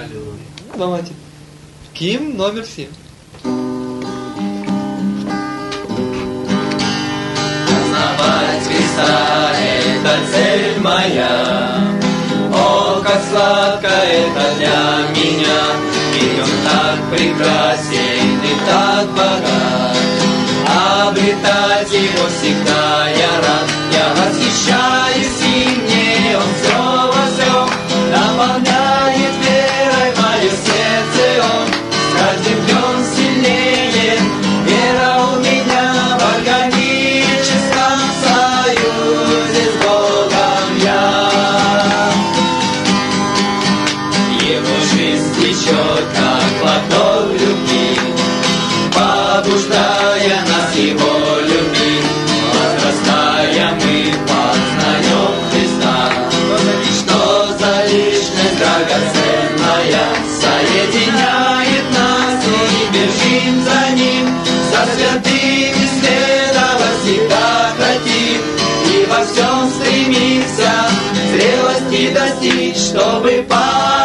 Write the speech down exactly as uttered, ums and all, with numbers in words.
Аллилуйя. Молодец. Ким номер семь. Познавать Христа — это цель моя. О, как сладко это для меня, ведь Он так прекрасен и так богат. Обретать Его всегда я рад. Я восхищаюсь им, мне Он все во всем наполняет верой мое сердце. Он с каждым днем сильнее. Вера у меня в органическом союзе с Богом я. Его жизнь течет, как поток любви, побуждая нас Его любить. Возрастая, мы познаем Христа. Что за личность драгоценная соединяет нас, и бежим за Ним, за святыми следовать всегда хотим, и во всем стремимся зрелости достичь, чтобы по